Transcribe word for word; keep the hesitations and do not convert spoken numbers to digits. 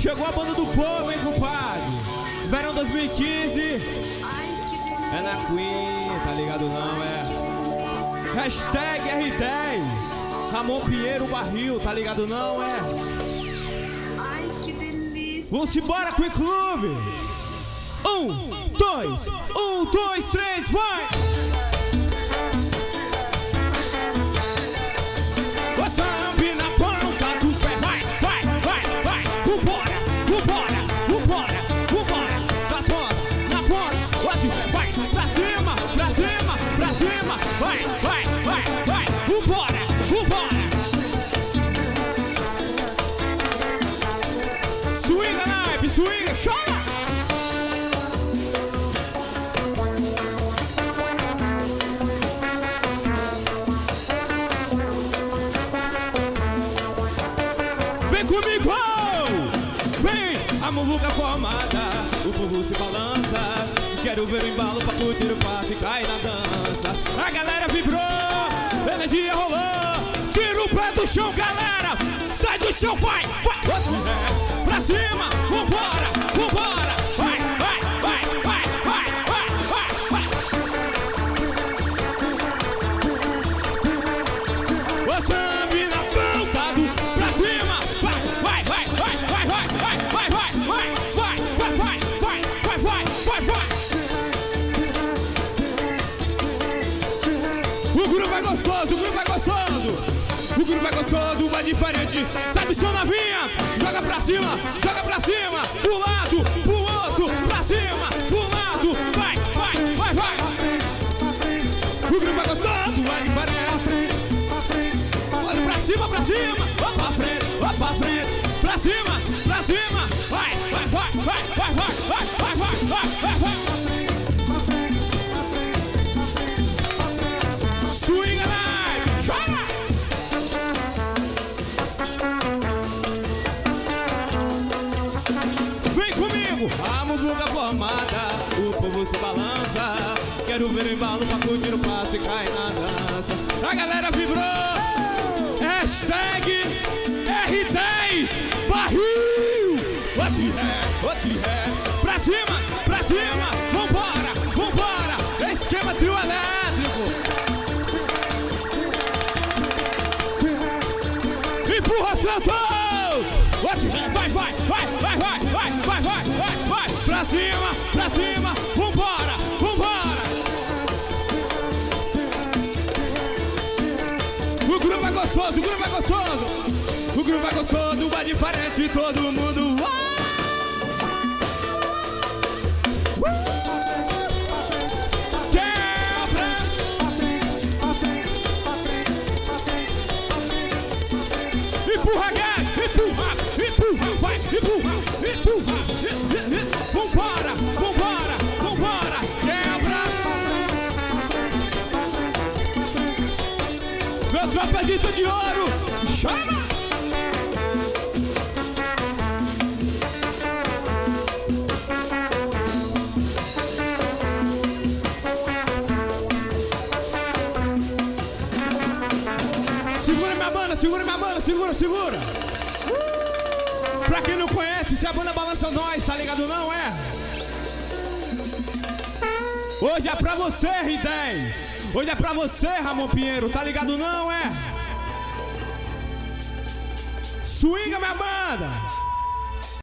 Chegou a banda do povo, hein, compadre? Verão dois mil e quinze. É na Queen, tá ligado não, é? Hashtag R dez. Ramon Pinheiro Barril, tá ligado não, é? Vamos embora, Queen Club. Um, dois, um, dois, três, vai! O sambi na ponta do pé, vai, vai, vai, vai! Vambora, vambora, vambora, vambora! Das pontas, na ponta, lá de pé, vai! Pra cima, pra cima, pra cima! Vai, vai, vai, vai! Vambora, vambora! Swinga, naipe, swinga, chora! Comigo, vem a muvuca formada, o povo se balança. Quero ver o embalo pra curtir o passe e cair na dança. A galera vibrou, energia rolou. Tira o pé do chão, galera. Sai do chão, vai, vai. Pra cima, vambora, vambora. Vai, vai, vai, vai, vai, vai, vai, vai. O sambi na ponta do pra cima. Vai, vai, vai, vai, vai, vai, vai, vai, vai, vai, vai, vai, vai, vai, vai, vai. O grupo é gostoso, o grupo é gostoso. O grupo é gostoso, mas diferente. Sai do chão, novinha. Joga pra cima, joga pra cima. Pro lado, pro outro, pra cima, pro lado. Vai, vai, vai, vai. O grupo é gostoso, mas diferente. Olha pra cima, pra cima. Vai pra frente, vai pra frente. Pra cima, pra cima. Vai, vai, vai, vai, vai, vai, vai, vai, vai, vai, vai, vai. Swinga night, chora! Vem comigo, a muvuca formada, o povo se balança. Quero ver o embalo pra curtir o passe e cair na dança. A galera vibrou. Hashtag R dez Barril. Ote ré, ote ré. Pra cima, pra cima. Vambora, vambora. Esquema trio elétrico. Empurra, Santos. Ote ré, vai, vai, vai, vai, vai, vai, vai, vai, vai, vai. Pra cima, pra cima. Vambora, vambora. O grupo é gostoso, o grupo é gostoso. O grupo é gostoso, é diferente, todo mundo vai. Quebra. Empurra, guerra, empurra, empurra, vai, empurra, empurra. Vambora, vambora, vambora, quebra. Meu trapezista de ouro, chama! Segura minha banda, segura minha banda, segura, segura! Pra quem não conhece, se a banda balança nós, tá ligado não, é? Hoje é pra você, R dez. Hoje é pra você, Ramon Pinheiro, tá ligado não, é? Swinga, minha banda!